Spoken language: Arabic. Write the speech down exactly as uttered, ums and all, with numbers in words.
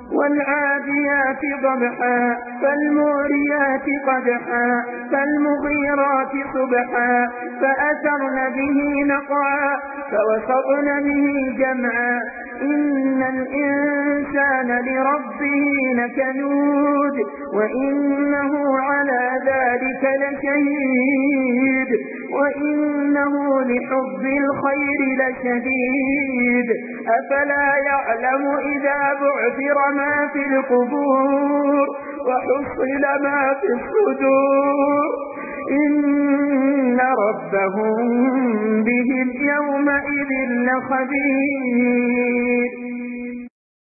والعاديات ضبحا فالموريات قدحا فالمغيرات صبحا فأثرن به نقعا فوسطن به جمعا إن الإنسان لربه لكنود وإنه على ذلك لشهيد وإنه لحب الخير لشديد أفلا يعلم إذا بعثر ما في القبور وحصل ما في الصدور إن ربهم بهم يومئذ لخبير.